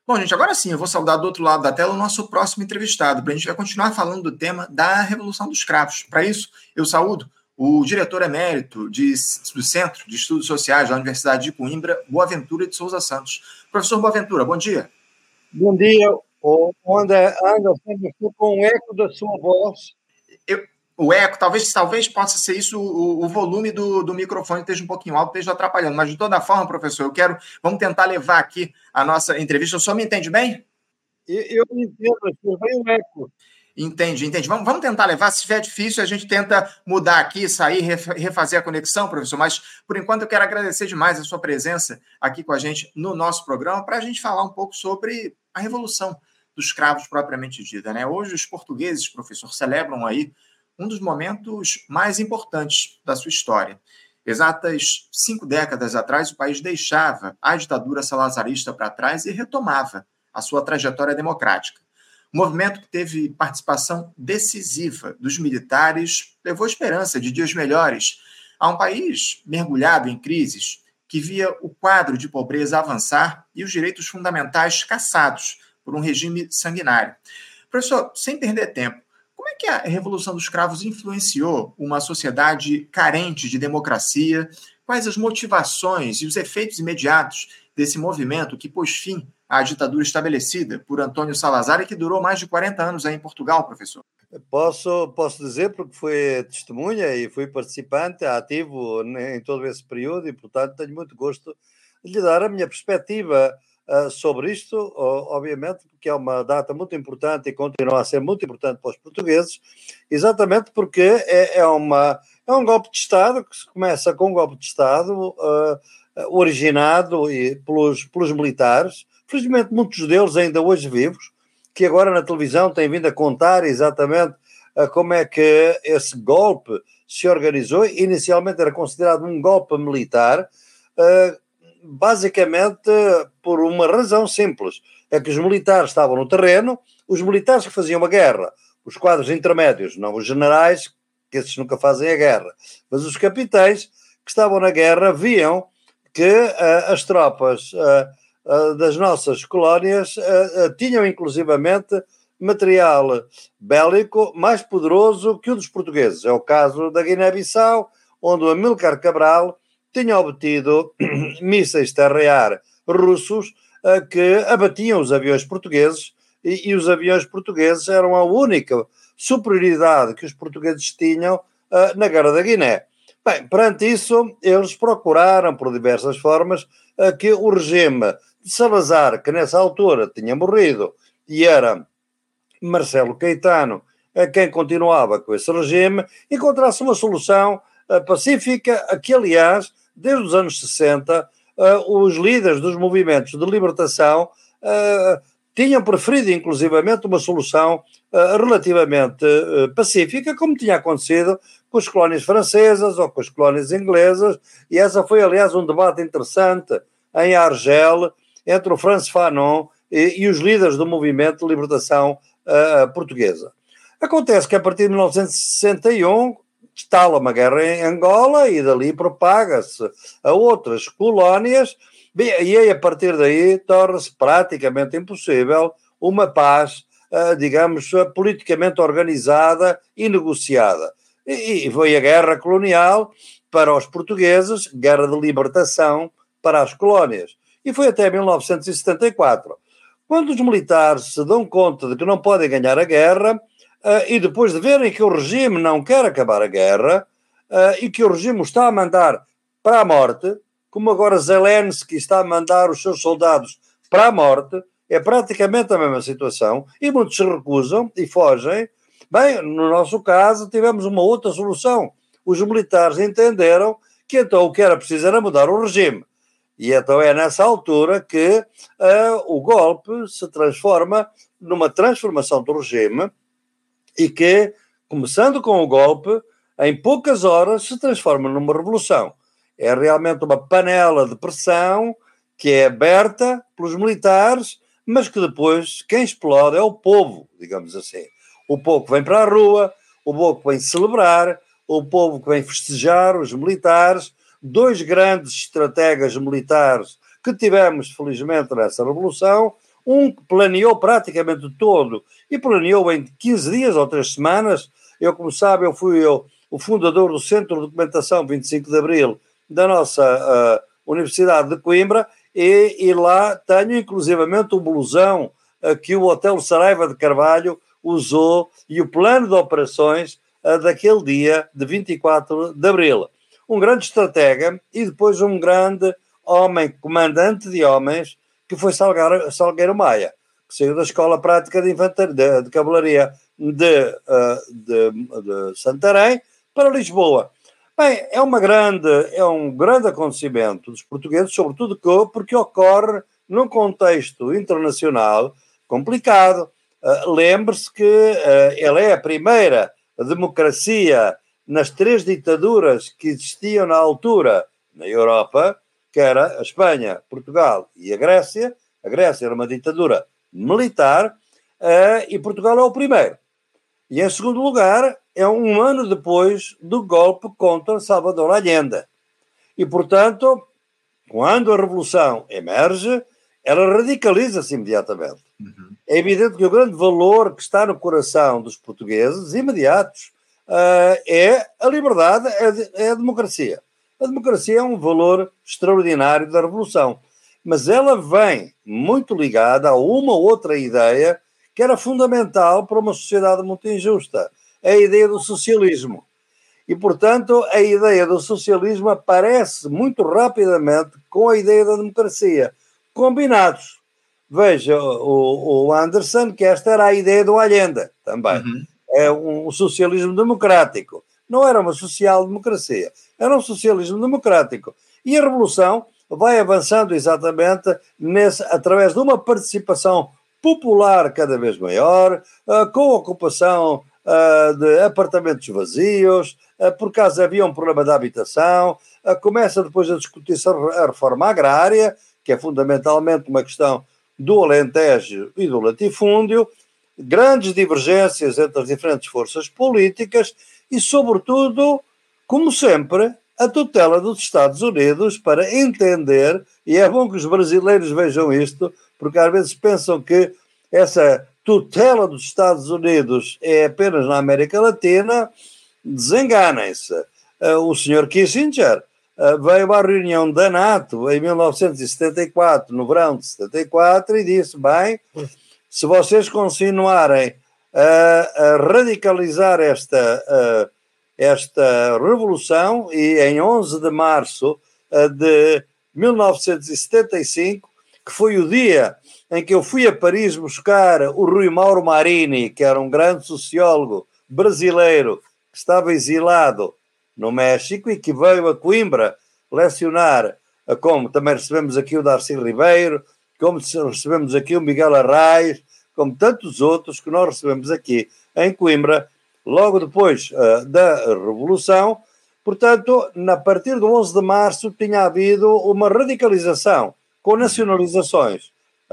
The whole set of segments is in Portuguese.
Bom, gente, agora sim, eu vou saudar do outro lado da tela o nosso próximo entrevistado, para a gente vai continuar falando do tema da Revolução dos Cravos. Para isso, eu saúdo o diretor emérito do Centro de Estudos Sociais da Universidade de Coimbra, Boaventura de Souza Santos. Professor Boaventura, bom dia. Bom dia. Anda estou com o eco da sua voz. O eco, talvez possa ser isso, o volume do microfone esteja um pouquinho alto, esteja atrapalhando. Mas, de toda forma, professor, vamos tentar levar aqui a nossa entrevista. O senhor me entende bem? Eu entendo, vem o eco. Entendi. Vamos tentar levar. Se estiver difícil, a gente tenta mudar aqui, sair, refazer a conexão, professor. Mas, por enquanto, eu quero agradecer demais a sua presença aqui com a gente no nosso programa para a gente falar um pouco sobre a Revolução dos Cravos propriamente dita, né? Hoje, os portugueses, professor, celebram aí um dos momentos mais importantes da sua história. Exatas 5 décadas atrás, o país deixava a ditadura salazarista para trás e retomava a sua trajetória democrática. O movimento que teve participação decisiva dos militares levou esperança de dias melhores a um país mergulhado em crises, que via o quadro de pobreza avançar e os direitos fundamentais caçados por um regime sanguinário. Professor, sem perder tempo, como é que a Revolução dos Cravos influenciou uma sociedade carente de democracia? Quais as motivações e os efeitos imediatos desse movimento que pôs fim à ditadura estabelecida por Antônio Salazar e que durou mais de 40 anos aí em Portugal, professor? Posso dizer, porque fui testemunha e fui participante ativo em todo esse período e, portanto, tenho muito gosto de lhe dar a minha perspectiva sobre isto, obviamente, porque é uma data muito importante e continua a ser muito importante para os portugueses, exatamente porque é um golpe de Estado, que se começa com um golpe de Estado originado pelos militares, felizmente muitos deles ainda hoje vivos, que agora na televisão têm vindo a contar exatamente como é que esse golpe se organizou. Inicialmente era considerado um golpe militar, basicamente por uma razão simples, é que os militares estavam no terreno, os militares que faziam a guerra, os quadros intermédios, não os generais, que esses nunca fazem a guerra, mas os capitães que estavam na guerra viam que as tropas das nossas colónias tinham inclusivamente material bélico mais poderoso que o dos portugueses. É o caso da Guiné-Bissau, onde o Amílcar Cabral tinha obtido mísseis terra-ar russos que abatiam os aviões portugueses e os aviões portugueses eram a única superioridade que os portugueses tinham na Guerra da Guiné. Bem, perante isso, eles procuraram, por diversas formas, que o regime de Salazar, que nessa altura tinha morrido, e era Marcelo Caetano quem continuava com esse regime, encontrasse uma solução pacífica, que aliás, desde os anos 60, os líderes dos movimentos de libertação tinham preferido inclusivamente uma solução relativamente pacífica, como tinha acontecido com as colónias francesas ou com as colónias inglesas, e essa foi aliás um debate interessante em Argel entre o Frantz Fanon e os líderes do movimento de libertação portuguesa. Acontece que a partir de 1961 estala uma guerra em Angola e dali propaga-se a outras colónias, e aí, a partir daí, torna-se praticamente impossível uma paz, digamos, politicamente organizada e negociada. E foi a guerra colonial para os portugueses, guerra de libertação para as colónias. E foi até 1974. Quando os militares se dão conta de que não podem ganhar a guerra, e depois de verem que o regime não quer acabar a guerra, e que o regime está a mandar para a morte, como agora Zelensky está a mandar os seus soldados para a morte, é praticamente a mesma situação, e muitos se recusam e fogem. Bem, no nosso caso, tivemos uma outra solução. Os militares entenderam que então o que era preciso era mudar o regime. E então é nessa altura que o golpe se transforma numa transformação do regime e que, começando com o golpe, em poucas horas se transforma numa revolução. É realmente uma panela de pressão que é aberta pelos militares, mas que depois quem explode é o povo, digamos assim. O povo que vem para a rua, o povo que vem celebrar, o povo que vem festejar os militares, dois grandes estrategas militares que tivemos, felizmente, nessa revolução, um que planeou praticamente todo, e planeou em 15 dias ou 3 semanas. Eu, como sabe, eu fui o fundador do Centro de Documentação 25 de Abril da nossa Universidade de Coimbra, e lá tenho inclusivamente o blusão que o Hotel Saraiva de Carvalho usou e o plano de operações daquele dia de 24 de Abril. Um grande estratega e depois um grande homem, comandante de homens, que foi Salgueiro Maia, que saiu da Escola Prática de Infantaria, de Cavalaria de Santarém para Lisboa. Bem, é um grande acontecimento dos portugueses, sobretudo porque ocorre num contexto internacional complicado. Lembre-se que ela é a primeira democracia nas 3 ditaduras que existiam na altura na Europa, que era a Espanha, Portugal e a Grécia. A Grécia era uma ditadura militar e Portugal é o primeiro. E, em segundo lugar, é um ano depois do golpe contra Salvador Allende. E, portanto, quando a Revolução emerge, ela radicaliza-se imediatamente. Uhum. É evidente que o grande valor que está no coração dos portugueses, imediatos, é a liberdade, é a democracia. A democracia é um valor extraordinário da Revolução, mas ela vem muito ligada a uma outra ideia que era fundamental para uma sociedade muito injusta, a ideia do socialismo. E, portanto, a ideia do socialismo aparece muito rapidamente com a ideia da democracia, combinados. Veja, o Anderson, que esta era a ideia do Allende também. Uhum. É um socialismo democrático. Não era uma social-democracia, era um socialismo democrático. E a Revolução vai avançando exatamente através de uma participação popular cada vez maior, com a ocupação de apartamentos vazios, por causa havia um problema de habitação, começa depois a discutir-se a reforma agrária, que é fundamentalmente uma questão do Alentejo e do latifúndio, grandes divergências entre as diferentes forças políticas e, sobretudo, como sempre, a tutela dos Estados Unidos para entender, e é bom que os brasileiros vejam isto, porque às vezes pensam que essa tutela dos Estados Unidos é apenas na América Latina, desenganem-se. O Sr. Kissinger veio à reunião da NATO em 1974, no verão de 74, e disse, bem, se vocês continuarem a radicalizar esta revolução, e em 11 de março de 1975, que foi o dia em que eu fui a Paris buscar o Rui Mauro Marini, que era um grande sociólogo brasileiro que estava exilado no México e que veio a Coimbra lecionar, como também recebemos aqui o Darcy Ribeiro, como recebemos aqui o Miguel Arraes, como tantos outros que nós recebemos aqui em Coimbra, logo depois da Revolução. Portanto, a partir do 11 de março tinha havido uma radicalização com nacionalizações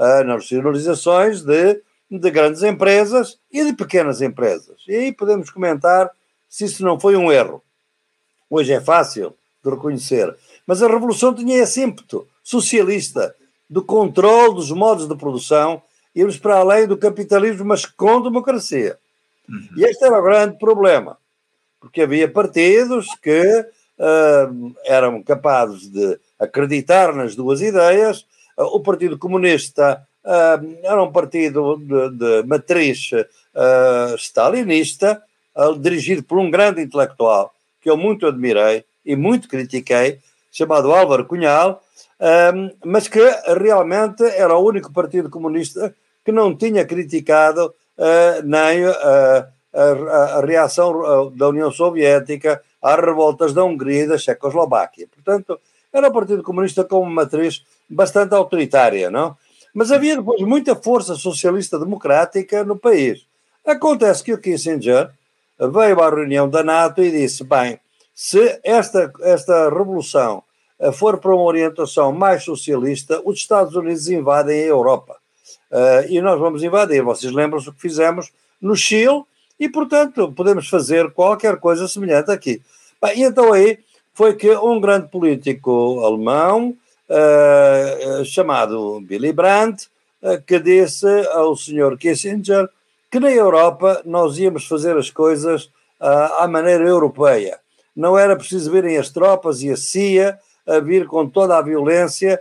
de grandes empresas e de pequenas empresas. E aí podemos comentar se isso não foi um erro. Hoje é fácil de reconhecer. Mas a Revolução tinha esse ímpeto socialista, do controle dos modos de produção, irmos para além do capitalismo, mas com democracia. Uhum. E este era o grande problema, porque havia partidos que eram capazes de acreditar nas duas ideias. O Partido Comunista era um partido de matriz stalinista, dirigido por um grande intelectual que eu muito admirei e muito critiquei, chamado Álvaro Cunhal, mas que realmente era o único partido comunista que não tinha criticado nem a reação da União Soviética às revoltas da Hungria e da Checoslováquia. Portanto, era o Partido Comunista com uma matriz bastante autoritária, não? Mas havia depois muita força socialista democrática no país. Acontece que o Kissinger veio à reunião da NATO e disse, bem, se esta revolução for para uma orientação mais socialista, os Estados Unidos invadem a Europa. E nós vamos invadir. Vocês lembram-se do que fizemos no Chile e, portanto, podemos fazer qualquer coisa semelhante aqui. Bem, e então aí foi que um grande político alemão chamado Willy Brandt que disse ao senhor Kissinger que na Europa nós íamos fazer as coisas à maneira europeia. Não era preciso virem as tropas e a CIA a vir com toda a violência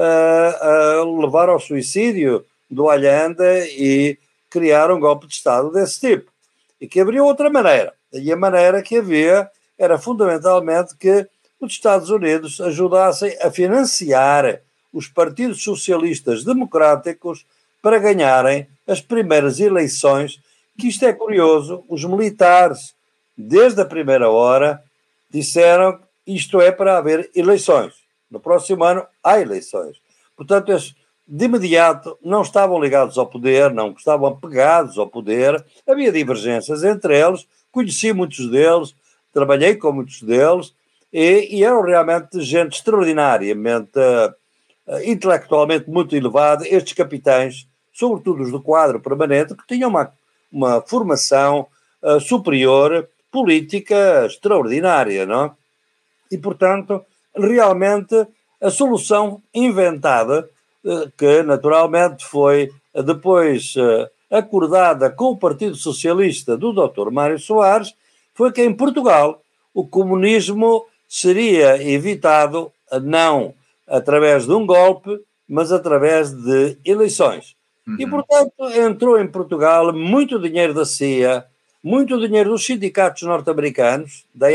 a levar ao suicídio do Allende e criar um golpe de Estado desse tipo. E que haveria outra maneira. E a maneira que havia era fundamentalmente que os Estados Unidos ajudassem a financiar os partidos socialistas democráticos para ganharem as primeiras eleições, que isto é curioso, os militares, desde a primeira hora, disseram que isto é para haver eleições. No próximo ano há eleições. Portanto, eles de imediato não estavam ligados ao poder, não estavam apegados ao poder, havia divergências entre eles, conheci muitos deles, trabalhei com muitos deles, e eram realmente gente extraordinariamente, intelectualmente muito elevada, estes capitães, sobretudo os do quadro permanente, que tinham uma formação superior, política extraordinária, não? E, portanto, realmente a solução inventada, que naturalmente foi depois acordada com o Partido Socialista do Dr. Mário Soares, foi que em Portugal o comunismo seria evitado não através de um golpe, mas através de eleições. Uhum. E, portanto, entrou em Portugal muito dinheiro da CIA, muito dinheiro dos sindicatos norte-americanos, da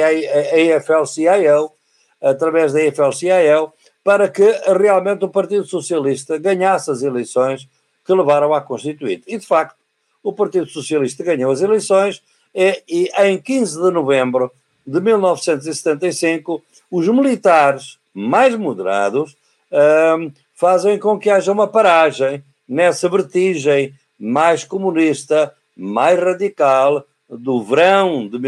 AFL-CIO, através da AFL-CIO, para que realmente o Partido Socialista ganhasse as eleições que levaram à Constituinte. E, de facto, o Partido Socialista ganhou as eleições e em 15 de novembro de 1975, os militares mais moderados fazem com que haja uma paragem nessa vertigem mais comunista, mais radical do verão de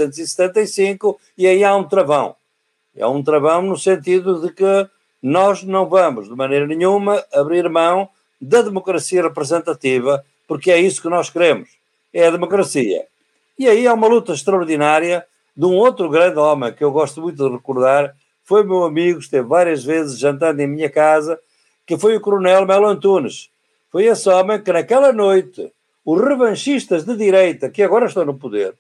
1975, e aí há um travão. É um travão no sentido de que nós não vamos, de maneira nenhuma, abrir mão da democracia representativa, porque é isso que nós queremos, é a democracia. E aí há uma luta extraordinária de um outro grande homem que eu gosto muito de recordar, foi meu amigo, esteve várias vezes jantando em minha casa, que foi o Coronel Melo Antunes. Foi esse homem que naquela noite, os revanchistas de direita, que agora estão no poder,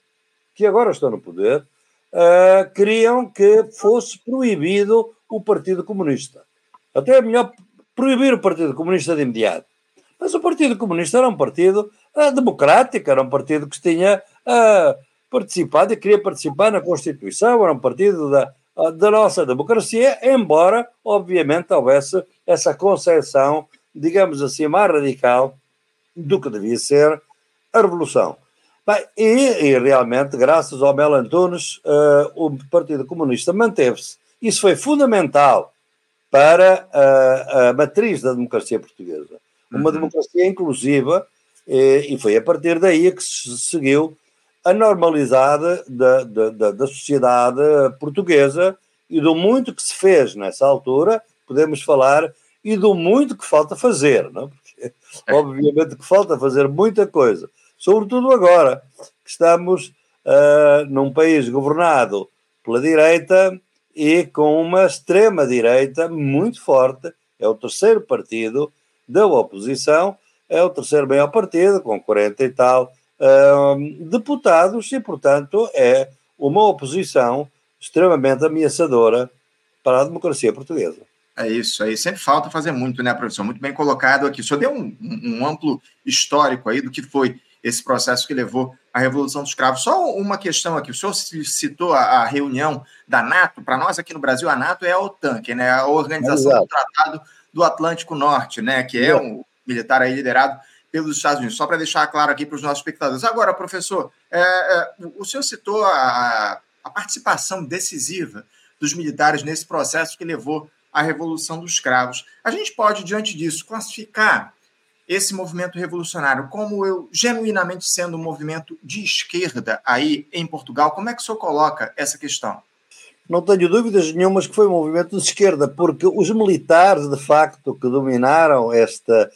queriam que fosse proibido o Partido Comunista. Até é melhor proibir o Partido Comunista de imediato. Mas o Partido Comunista era um partido democrático, era um partido que tinha participado e queria participar na Constituição, era um partido da nossa democracia, embora, obviamente, houvesse essa concepção, digamos assim, mais radical do que devia ser a Revolução. Bem, e realmente, graças ao Melo Antunes, o Partido Comunista manteve-se. Isso foi fundamental para a matriz da democracia portuguesa. Uma democracia inclusiva, e foi a partir daí que se seguiu a normalidade da sociedade portuguesa e do muito que se fez nessa altura, podemos falar, e do muito que falta fazer, não? Porque, obviamente que falta fazer muita coisa, sobretudo agora que estamos num país governado pela direita e com uma extrema-direita muito forte, é o terceiro partido da oposição, é o terceiro maior partido, com 40 e tal deputados, e, portanto, é uma oposição extremamente ameaçadora para a democracia portuguesa. É isso aí, sempre falta fazer muito, né, professor? Muito bem colocado aqui. O senhor deu um amplo histórico aí do que foi esse processo que levou à Revolução dos Cravos. Só uma questão aqui, o senhor citou a reunião da NATO. Para nós aqui no Brasil, a NATO é a OTAN, que é a Organização do Tratado do Atlântico Norte, né, que é um militar aí liderado pelos Estados Unidos. Só para deixar claro aqui para os nossos espectadores. Agora, professor, o senhor citou a participação decisiva dos militares nesse processo que levou à Revolução dos Cravos. A gente pode, diante disso, classificar esse movimento revolucionário como genuinamente sendo um movimento de esquerda aí em Portugal? Como é que o senhor coloca essa questão? Não tenho dúvidas nenhumas que foi um movimento de esquerda, porque os militares, de facto, que dominaram esta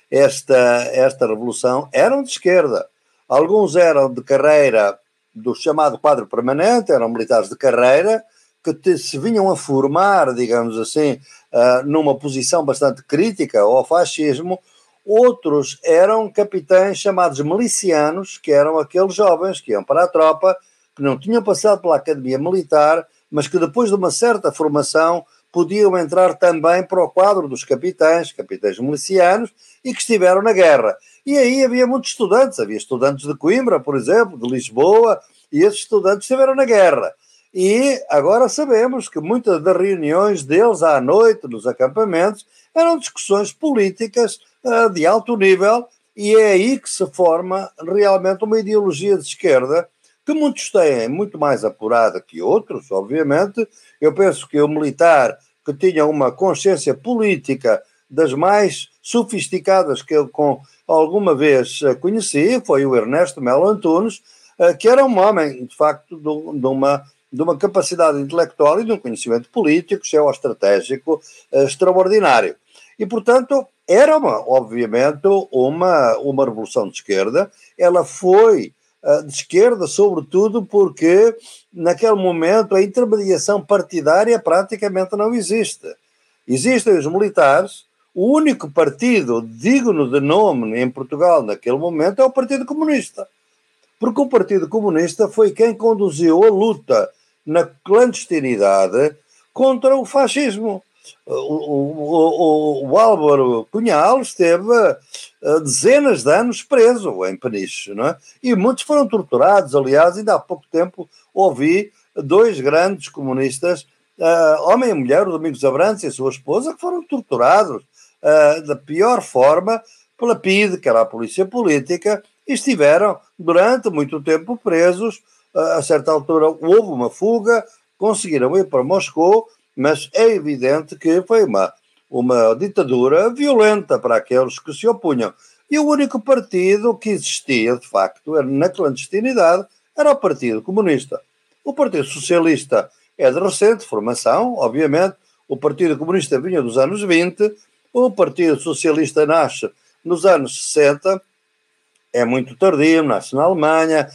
revolução, eram de esquerda. Alguns eram de carreira do chamado quadro permanente, eram militares de carreira, que se vinham a formar, digamos assim, numa posição bastante crítica ao fascismo. outros eram capitães chamados milicianos, que eram aqueles jovens que iam para a tropa, que não tinham passado pela academia militar, mas que depois de uma certa formação podiam entrar também para o quadro dos capitães milicianos, e que estiveram na guerra. E aí havia muitos estudantes, havia estudantes de Coimbra, por exemplo, de Lisboa, e esses estudantes estiveram na guerra. E agora sabemos que muitas das reuniões deles à noite, nos acampamentos, eram discussões políticas de alto nível, e é aí que se forma realmente uma ideologia de esquerda, que muitos têm muito mais apurada que outros, obviamente. Eu penso que o militar que tinha uma consciência política das mais sofisticadas que eu alguma vez conheci foi o Ernesto Melo Antunes, que era um homem, de facto, de uma capacidade intelectual e de um conhecimento político, geoestratégico extraordinário. E, portanto, era, obviamente, uma revolução de esquerda. Ela foi de esquerda, sobretudo porque, naquele momento, a intermediação partidária praticamente não existe. Existem os militares. O único partido digno de nome em Portugal naquele momento é o Partido Comunista. Porque o Partido Comunista foi quem conduziu a luta na clandestinidade contra o fascismo. O Álvaro Cunhal esteve dezenas de anos preso em Peniche, não é? E muitos foram torturados. Aliás, ainda há pouco tempo ouvi dois grandes comunistas, homem e mulher, o Domingos Abrantes e a sua esposa, que foram torturados da pior forma pela PIDE, que era a polícia política, e estiveram durante muito tempo presos. A certa altura houve uma fuga, conseguiram ir para Moscou, mas é evidente que foi uma ditadura violenta para aqueles que se opunham. E o único partido que existia, de facto, na clandestinidade, era o Partido Comunista. O Partido Socialista é de recente formação, obviamente. O Partido Comunista vinha dos anos 20, o Partido Socialista nasce nos anos 60, é muito tardio, nasce na Alemanha,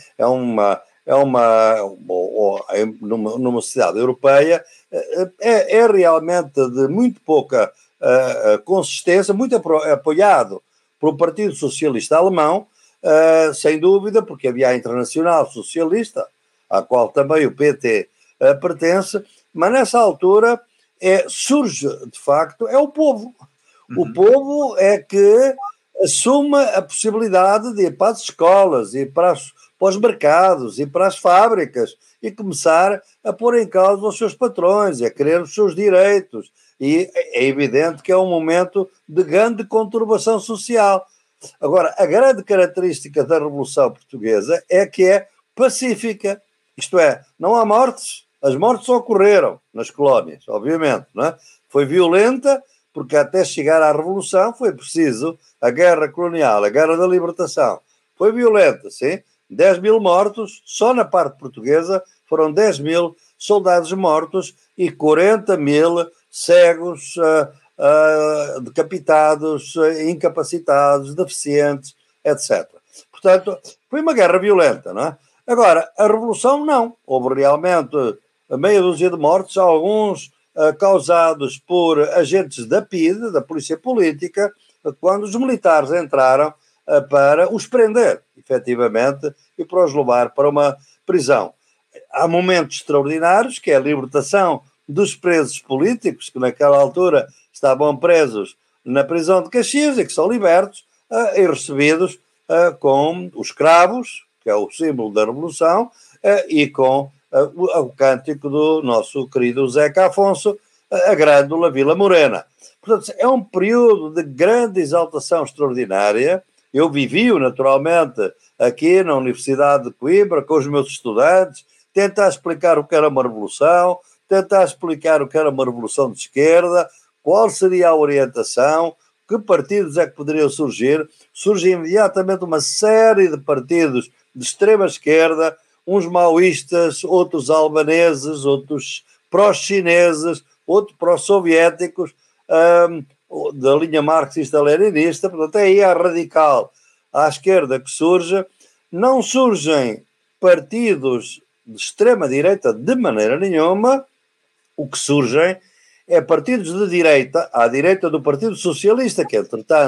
numa sociedade europeia, é realmente de muito pouca consistência, muito apoiado pelo Partido Socialista Alemão, sem dúvida, porque havia a Internacional Socialista, à qual também o PT pertence, mas nessa altura surge, de facto, é o povo. O povo é que assume a possibilidade de ir para as escolas, ir para os mercados, ir para as fábricas e começar a pôr em causa os seus patrões, a querer os seus direitos. E é evidente que é um momento de grande conturbação social. Agora, a grande característica da Revolução Portuguesa é que é pacífica. Isto é, não há mortes. As mortes ocorreram nas colónias, obviamente, não é? Foi violenta, porque até chegar à Revolução foi preciso a guerra colonial, a guerra da libertação. Foi violenta, sim. 10 mil mortos, só na parte portuguesa foram 10 mil soldados mortos e 40 mil cegos, decapitados, incapacitados, deficientes, etc. Portanto, foi uma guerra violenta, não é? Agora, a Revolução não. Houve realmente meia dúzia de mortos, alguns causados por agentes da PIDE, da Polícia Política, quando os militares entraram para os prender, efetivamente, e para os levar para uma prisão. Há momentos extraordinários, que é a libertação dos presos políticos, que naquela altura estavam presos na prisão de Caxias e que são libertos e recebidos com os cravos, que é o símbolo da Revolução, e com o cântico do nosso querido Zeca Afonso, a Grândola Vila Morena. Portanto, é um período de grande exaltação extraordinária. Eu vivi-o, naturalmente, aqui na Universidade de Coimbra, com os meus estudantes, tentar explicar o que era uma revolução, tentar explicar o que era uma revolução de esquerda, qual seria a orientação, que partidos é que poderiam surgir. Surge imediatamente uma série de partidos de extrema esquerda, uns maoístas, outros albaneses, outros pró-chineses, outros pró-soviéticos, da linha marxista-leninista. Portanto, é aí a radical à esquerda que surge. Não surgem partidos de extrema-direita de maneira nenhuma. O que surgem é partidos de direita, à direita do Partido Socialista, que, entretanto,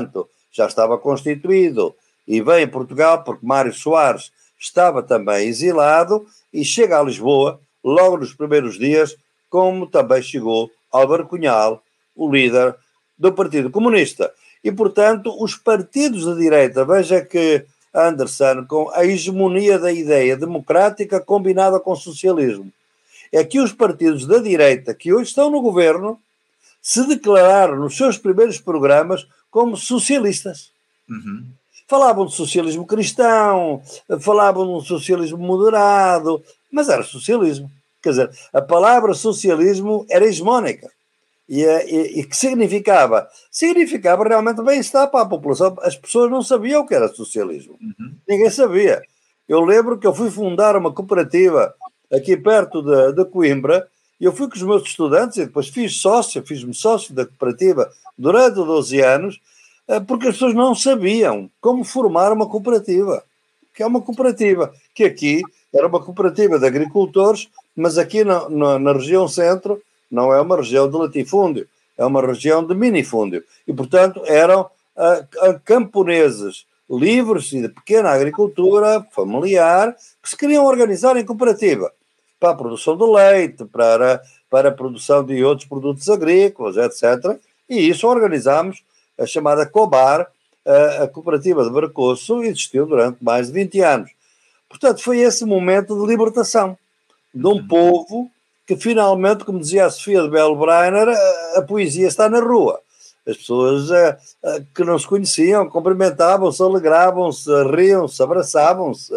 já estava constituído e vem em Portugal porque Mário Soares estava também exilado e chega a Lisboa logo nos primeiros dias, como também chegou Álvaro Cunhal, o líder do Partido Comunista. E, portanto, os partidos de direita, veja que Anderson, com a hegemonia da ideia democrática combinada com o socialismo, é que os partidos da direita que hoje estão no governo se declararam nos seus primeiros programas como socialistas. Uhum. Falavam de socialismo cristão, falavam de um socialismo moderado, mas era socialismo. Quer dizer, a palavra socialismo era hegemónica. E que significava? Significava realmente bem-estar para a população. As pessoas não sabiam o que era socialismo. Uhum. Ninguém sabia. Eu lembro que eu fui fundar uma cooperativa aqui perto de Coimbra, e eu fui com os meus estudantes e depois fiz-me sócio da cooperativa durante 12 anos, porque as pessoas não sabiam como formar uma cooperativa. Que é uma cooperativa, que aqui era uma cooperativa de agricultores, mas aqui na região centro não é uma região de latifúndio, é uma região de minifúndio. E, portanto, eram camponeses livres e de pequena agricultura familiar que se queriam organizar em cooperativa para a produção de leite, para a produção de outros produtos agrícolas, etc. E isso organizámos a chamada COBAR, a cooperativa de Barcoço, existiu durante mais de 20 anos. Portanto, foi esse momento de libertação de um povo que finalmente, como dizia a Sofia de Bellbrenner, a poesia está na rua. As pessoas que não se conheciam cumprimentavam-se, alegravam-se, riam-se, abraçavam-se.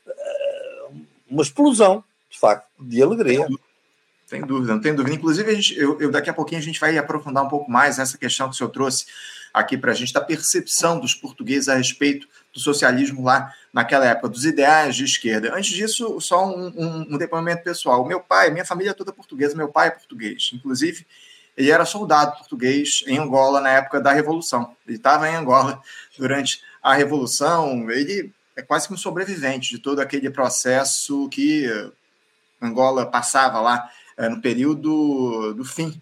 Uma explosão, de facto, de alegria. Sem dúvida, não tem dúvida. Inclusive, daqui a pouquinho a gente vai aprofundar um pouco mais essa questão que o senhor trouxe aqui para a gente, da percepção dos portugueses a respeito do socialismo lá naquela época, dos ideais de esquerda. Antes disso, só um depoimento pessoal. O meu pai, minha família é toda portuguesa, meu pai é português. Inclusive, ele era soldado português em Angola na época da Revolução. Ele estava em Angola durante a Revolução. Ele é quase que um sobrevivente de todo aquele processo que Angola passava lá no período do fim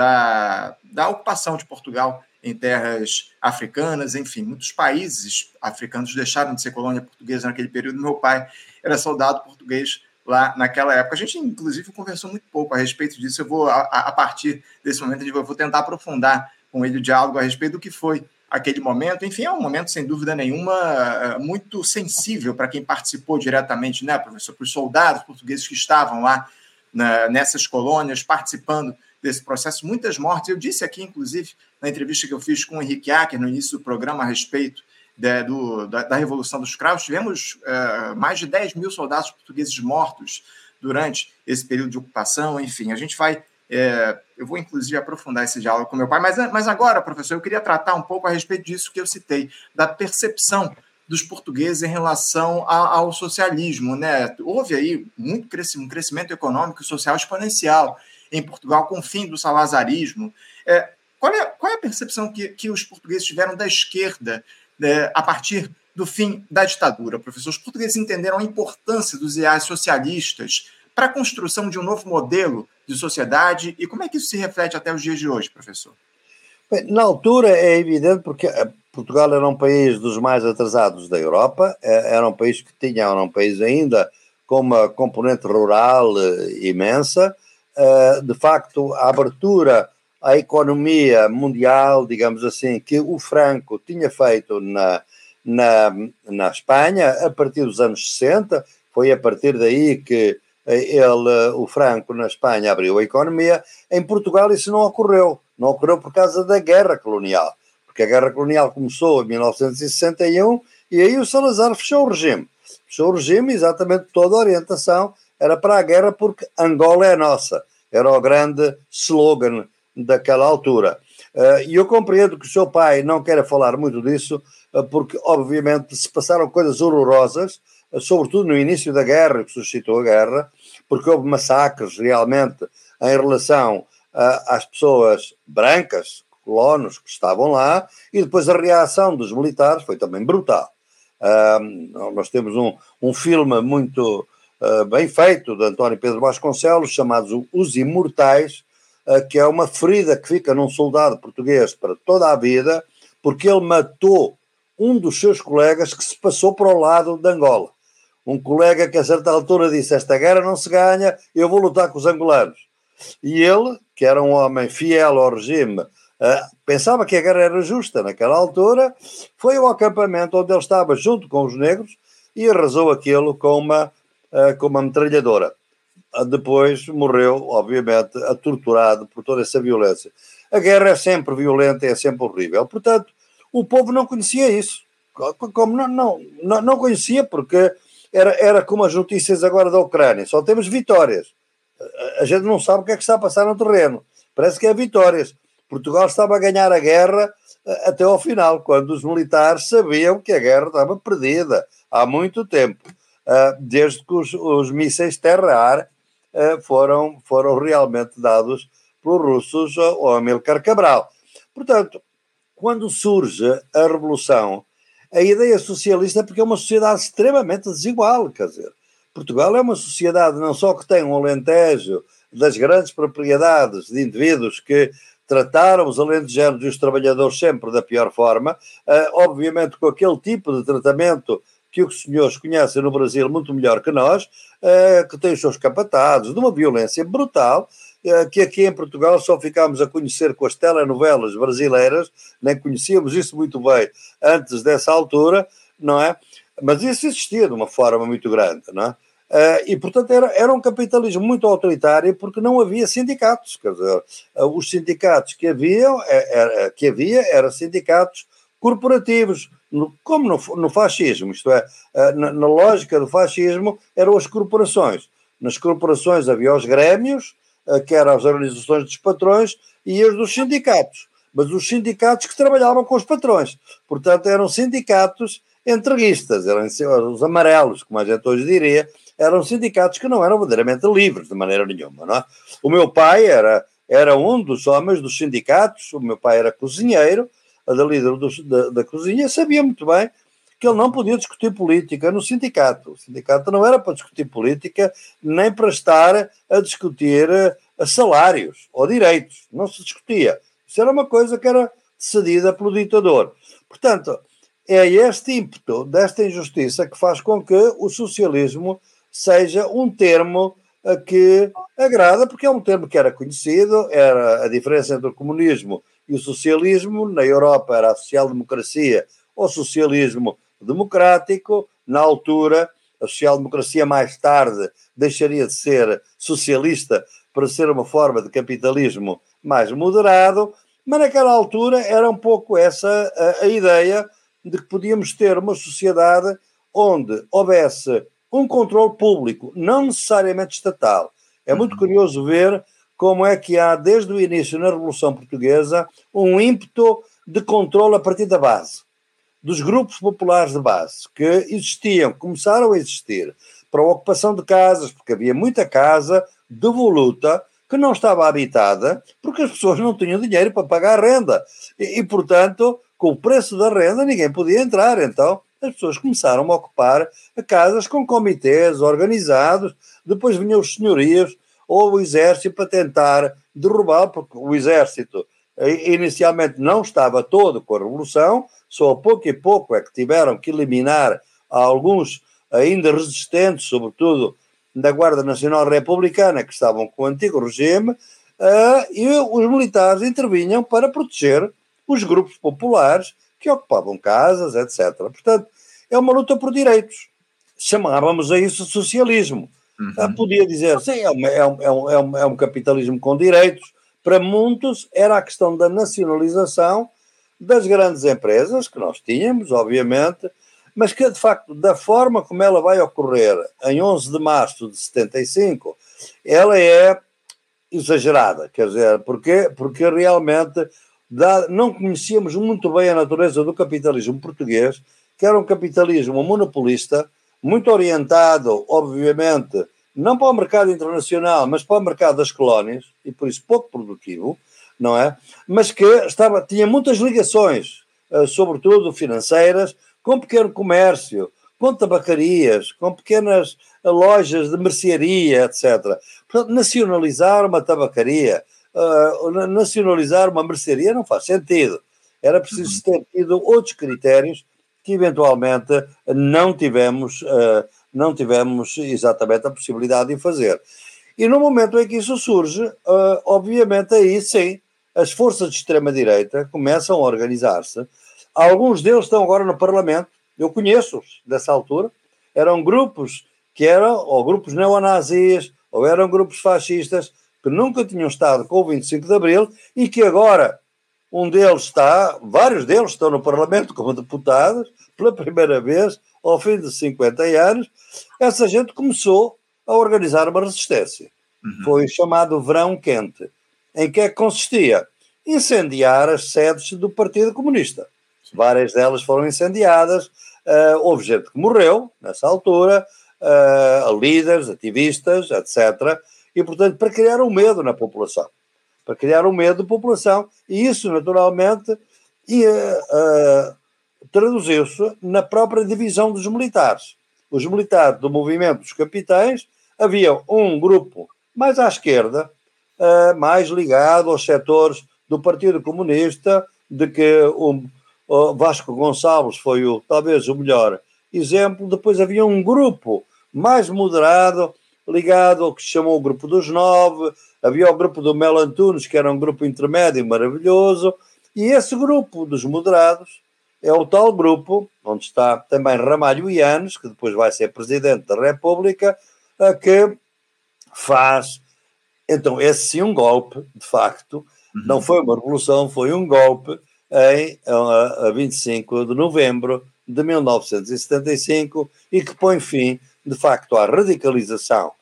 da ocupação de Portugal em terras africanas, enfim, muitos países africanos deixaram de ser colônia portuguesa naquele período. Meu pai era soldado português lá naquela época. A gente, inclusive, conversou muito pouco a respeito disso. Eu vou, a partir desse momento, eu vou tentar aprofundar com ele o diálogo a respeito do que foi aquele momento. Enfim, é um momento, sem dúvida nenhuma, muito sensível para quem participou diretamente, né, professor? Para os soldados portugueses que estavam lá nessas colônias, participando desse processo, muitas mortes. Eu disse aqui, inclusive, na entrevista que eu fiz com o Henrique Acker, no início do programa, a respeito da Revolução dos Cravos, tivemos mais de 10 mil soldados portugueses mortos durante esse período de ocupação. Enfim, a gente vai... eu vou, inclusive, aprofundar esse diálogo com meu pai, mas agora, professor, eu queria tratar um pouco a respeito disso que eu citei, da percepção dos portugueses em relação ao socialismo, né? Houve aí um crescimento econômico e social exponencial em Portugal com o fim do salazarismo. Qual é a percepção que os portugueses tiveram da esquerda a partir do fim da ditadura, professor? Os portugueses entenderam a importância dos ideais socialistas para a construção de um novo modelo de sociedade, e como é que isso se reflete até os dias de hoje, professor? Bem, na altura é evidente, porque Portugal era um país dos mais atrasados da Europa, era um país ainda com uma componente rural imensa. De facto, a abertura à economia mundial, digamos assim, que o Franco tinha feito na Espanha a partir dos anos 60, foi a partir daí que o Franco na Espanha abriu a economia. Em Portugal isso não ocorreu por causa da guerra colonial, porque a guerra colonial começou em 1961 e aí o Salazar fechou o regime, exatamente toda a orientação era para a guerra, porque Angola é nossa, era o grande slogan daquela altura. E eu compreendo que o seu pai não queira falar muito disso, porque obviamente se passaram coisas horrorosas, sobretudo no início da guerra, que suscitou a guerra, porque houve massacres realmente em relação às pessoas brancas, colonos que estavam lá, e depois a reação dos militares foi também brutal. Nós temos um filme muito bem feito de António Pedro Vasconcelos, chamado Os Imortais, que é uma ferida que fica num soldado português para toda a vida, porque ele matou um dos seus colegas que se passou para o lado de Angola. Um colega que a certa altura disse: esta guerra não se ganha, eu vou lutar com os angolanos. E ele, que era um homem fiel ao regime, pensava que a guerra era justa naquela altura, foi ao acampamento onde ele estava junto com os negros e arrasou aquilo com uma metralhadora. Depois morreu, obviamente, torturado por toda essa violência. A guerra é sempre violenta, é sempre horrível. Portanto, o povo não conhecia isso. Como não conhecia, porque era como as notícias agora da Ucrânia. Só temos vitórias. A gente não sabe o que é que está a passar no terreno. Parece que é vitórias. Portugal estava a ganhar a guerra até ao final, quando os militares sabiam que a guerra estava perdida há muito tempo, desde que os mísseis terra-ar foram realmente dados pelos russos ao Amílcar Cabral. Portanto, quando surge a Revolução, a ideia socialista, porque é uma sociedade extremamente desigual, quer dizer, Portugal é uma sociedade não só que tem um alentejo das grandes propriedades de indivíduos que trataram os alentejanos e os trabalhadores sempre da pior forma, obviamente com aquele tipo de tratamento que os senhores conhecem no Brasil muito melhor que nós, que tem os seus capatados, de uma violência brutal, que aqui em Portugal só ficámos a conhecer com as telenovelas brasileiras, nem conhecíamos isso muito bem antes dessa altura, não é? Mas isso existia de uma forma muito grande, não é? E, portanto, era um capitalismo muito autoritário porque não havia sindicatos. Quer dizer, os sindicatos que havia eram sindicatos corporativos, como no fascismo, isto é, na lógica do fascismo eram as corporações. Nas corporações havia os grémios, que eram as organizações dos patrões, e as dos sindicatos. Mas os sindicatos que trabalhavam com os patrões. Portanto, eram sindicatos entreguistas, eram os amarelos, como a gente hoje diria, eram sindicatos que não eram verdadeiramente livres de maneira nenhuma, não é? O meu pai era um dos homens dos sindicatos, o meu pai era cozinheiro, a líder da cozinha, sabia muito bem que ele não podia discutir política no sindicato. O sindicato não era para discutir política, nem para estar a discutir salários ou direitos. Não se discutia. Isso era uma coisa que era decidida pelo ditador. Portanto, é este ímpeto desta injustiça que faz com que o socialismo seja um termo que agrada, porque é um termo que era conhecido, era a diferença entre o comunismo e o socialismo. Na Europa era a social-democracia ou socialismo democrático. Na altura, a social-democracia mais tarde deixaria de ser socialista para ser uma forma de capitalismo mais moderado, mas naquela altura era um pouco essa a ideia de que podíamos ter uma sociedade onde houvesse um controle público, não necessariamente estatal. É muito curioso ver como é que há, desde o início na Revolução Portuguesa, um ímpeto de controle a partir da base, dos grupos populares de base, que existiam, começaram a existir, para a ocupação de casas, porque havia muita casa devoluta que não estava habitada, porque as pessoas não tinham dinheiro para pagar a renda. E portanto, com o preço da renda, ninguém podia entrar. Então, as pessoas começaram a ocupar casas com comitês organizados, depois vinham os senhorios ou o exército para tentar derrubar, porque o exército inicialmente não estava todo com a Revolução, só a pouco e pouco é que tiveram que eliminar alguns ainda resistentes, sobretudo da Guarda Nacional Republicana, que estavam com o antigo regime, e os militares intervinham para proteger os grupos populares que ocupavam casas, etc. Portanto, é uma luta por direitos. Chamávamos a isso socialismo. Podia dizer, sim, é um capitalismo com direitos. Para muitos, era a questão da nacionalização das grandes empresas, que nós tínhamos, obviamente, mas que, de facto, da forma como ela vai ocorrer em 11 de março de 75, ela é exagerada. Quer dizer, porque realmente não conhecíamos muito bem a natureza do capitalismo português, que era um capitalismo monopolista, muito orientado, obviamente, não para o mercado internacional, mas para o mercado das colónias, e por isso pouco produtivo, não é? Mas que tinha muitas ligações, sobretudo financeiras, com pequeno comércio, com tabacarias, com pequenas lojas de mercearia, etc. Portanto, nacionalizar uma tabacaria, nacionalizar uma mercearia não faz sentido. Era preciso ter tido outros critérios que eventualmente não tivemos exatamente a possibilidade de fazer. E no momento em que isso surge, obviamente aí sim, as forças de extrema-direita começam a organizar-se. Alguns deles estão agora no Parlamento, eu conheço-os dessa altura, eram grupos que eram ou grupos neonazis, ou eram grupos fascistas, que nunca tinham estado com o 25 de Abril e que agora vários deles estão no Parlamento como deputados, pela primeira vez, ao fim de 50 anos, essa gente começou a organizar uma resistência. Foi chamado Verão Quente. Em que é que consistia? Incendiar as sedes do Partido Comunista. Várias delas foram incendiadas, houve gente que morreu nessa altura, líderes, ativistas, etc. E, portanto, para criar um medo na população. Para criar um medo da população. E isso, naturalmente, traduziu-se na própria divisão dos militares. Os militares do movimento dos capitães, havia um grupo mais à esquerda, mais ligado aos setores do Partido Comunista, de que o Vasco Gonçalves foi talvez o melhor exemplo. Depois havia um grupo mais moderado, ligado ao que se chamou o Grupo dos Nove, havia o grupo do Melo Antunes, que era um grupo intermédio maravilhoso, e esse grupo dos moderados é o tal grupo, onde está também Ramalho Yanes, que depois vai ser Presidente da República, que faz, então, esse sim um golpe, de facto, não foi uma revolução, foi um golpe a 25 de novembro de 1975 e que põe fim, de facto, à radicalização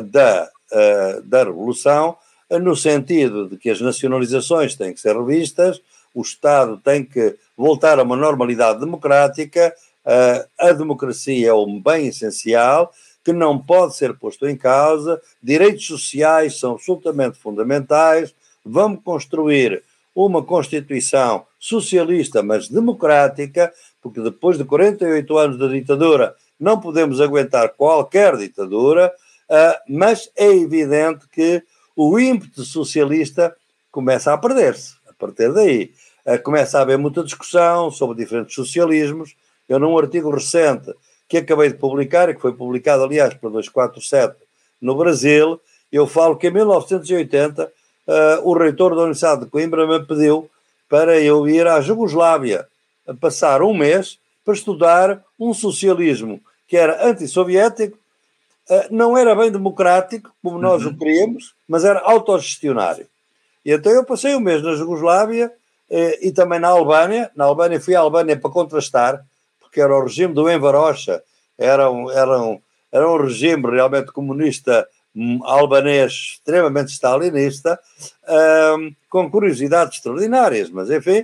da revolução, no sentido de que as nacionalizações têm que ser revistas, o Estado tem que voltar a uma normalidade democrática, a democracia é um bem essencial, que não pode ser posto em causa, direitos sociais são absolutamente fundamentais, vamos construir uma Constituição socialista, mas democrática, porque depois de 48 anos de ditadura não podemos aguentar qualquer ditadura, mas é evidente que o ímpeto socialista começa a perder-se. A partir daí, começa a haver muita discussão sobre diferentes socialismos. Eu, num artigo recente que acabei de publicar, e que foi publicado, aliás, pela 247 no Brasil, eu falo que em 1980 o reitor da Universidade de Coimbra me pediu para eu ir à Jugoslávia, a passar um mês para estudar um socialismo que era antissoviético, não era bem democrático, como nós o queríamos, mas era autogestionário. E então eu passei um mês na Jugoslávia e também na Albânia. Na Albânia fui à Albânia para contrastar, porque era o regime do Enver Hoxha, era um regime realmente comunista albanês extremamente stalinista, com curiosidades extraordinárias, mas enfim,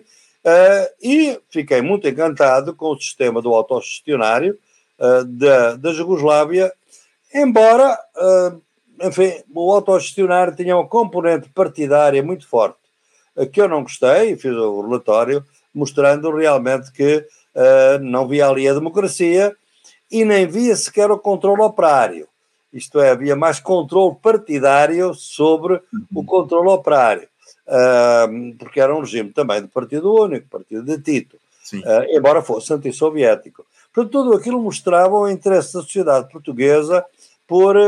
e fiquei muito encantado com o sistema do autogestionário da Jugoslávia, embora, enfim, o autogestionário tinha uma componente partidária muito forte, que eu não gostei, e fiz o relatório mostrando realmente que não via ali a democracia e nem via sequer o controle operário. Isto é, havia mais controle partidário sobre o controle operário, porque era um regime também de partido único, partido de Tito, embora fosse antissoviético. Portanto, tudo aquilo mostrava o interesse da sociedade portuguesa por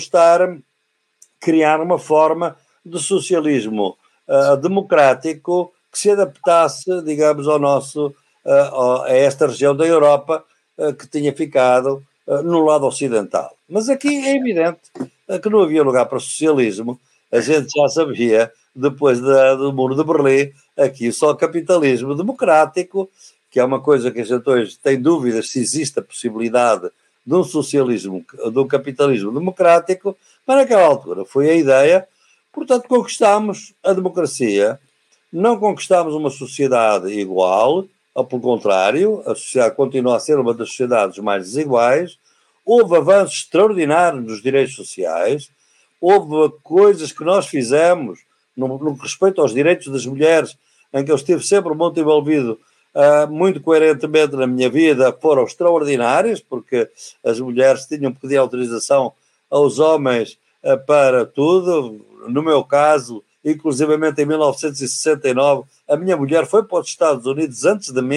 criar uma forma de socialismo democrático que se adaptasse, digamos, a esta região da Europa que tinha ficado no lado ocidental. Mas aqui é evidente que não havia lugar para socialismo. A gente já sabia, depois do Muro de Berlim, aqui só capitalismo democrático, que é uma coisa que a gente hoje tem dúvidas se existe a possibilidade de um socialismo, de um capitalismo democrático, mas naquela altura foi a ideia. Portanto, conquistámos a democracia, não conquistámos uma sociedade igual, ou pelo contrário, a sociedade continua a ser uma das sociedades mais desiguais. Houve avanços extraordinários nos direitos sociais, houve coisas que nós fizemos no respeito aos direitos das mulheres, em que eu estive sempre muito envolvido, muito coerentemente na minha vida, foram extraordinárias, porque as mulheres tinham que pedir autorização aos homens para tudo. No meu caso, inclusivamente em 1969, a minha mulher foi para os Estados Unidos antes de mim,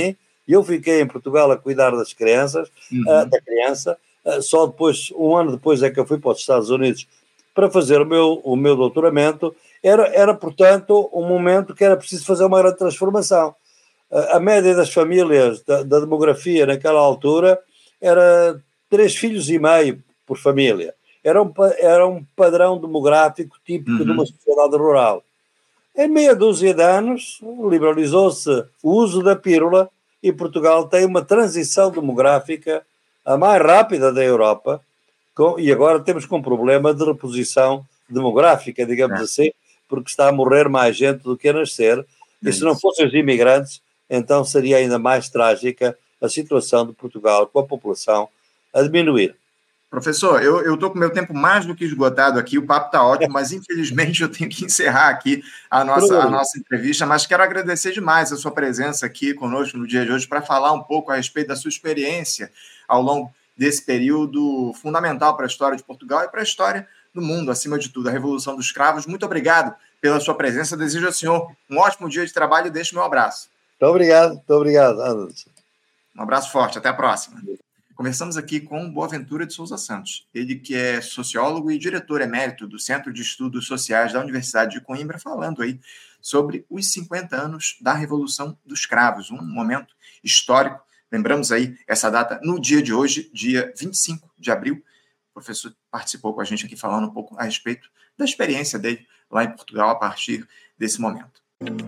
Eu fiquei em Portugal a cuidar das crianças, da criança, só depois, um ano depois é que eu fui para os Estados Unidos para fazer o meu doutoramento. Era, portanto, um momento que era preciso fazer uma grande transformação. A média das famílias, da demografia naquela altura, era 3,5 filhos por família. Era um padrão demográfico típico de uma sociedade rural. Em meia dúzia de anos, liberalizou-se o uso da pílula e Portugal tem uma transição demográfica a mais rápida da Europa, e agora temos com um problema de reposição demográfica, digamos assim, porque está a morrer mais gente do que a nascer, e se não fossem os imigrantes, então seria ainda mais trágica a situação de Portugal com a população a diminuir. Professor, eu estou com o meu tempo mais do que esgotado aqui, o papo está ótimo, mas infelizmente eu tenho que encerrar aqui a nossa entrevista, mas quero agradecer demais a sua presença aqui conosco no dia de hoje para falar um pouco a respeito da sua experiência ao longo desse período fundamental para a história de Portugal e para a história do mundo, acima de tudo, a Revolução dos Cravos. Muito obrigado pela sua presença, desejo ao senhor um ótimo dia de trabalho e deixo meu abraço. Muito obrigado, Anderson. Um abraço forte, até a próxima. Conversamos aqui com Boaventura de Souza Santos, ele que é sociólogo e diretor emérito do Centro de Estudos Sociais da Universidade de Coimbra, falando aí sobre os 50 anos da Revolução dos Cravos, um momento histórico. Lembramos aí essa data no dia de hoje, dia 25 de abril. O professor participou com a gente aqui falando um pouco a respeito da experiência dele lá em Portugal a partir desse momento.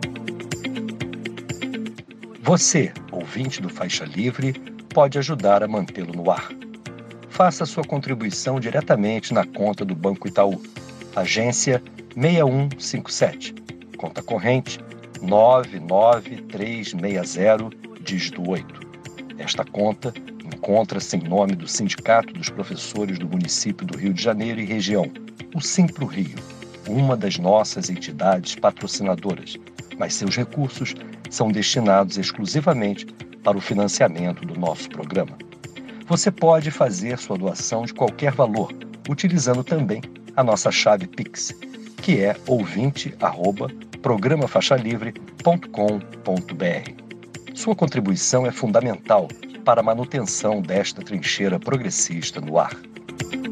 Você, ouvinte do Faixa Livre, pode ajudar a mantê-lo no ar. Faça sua contribuição diretamente na conta do Banco Itaú, agência 6157, conta corrente 99360, dígito 8. Esta conta encontra-se em nome do Sindicato dos Professores do Município do Rio de Janeiro e região, o Simpro Rio, uma das nossas entidades patrocinadoras, mas seus recursos são destinados exclusivamente para o financiamento do nosso programa. Você pode fazer sua doação de qualquer valor, utilizando também a nossa chave Pix, que é ouvinte@programafaixalivre.com.br. Sua contribuição é fundamental para a manutenção desta trincheira progressista no ar.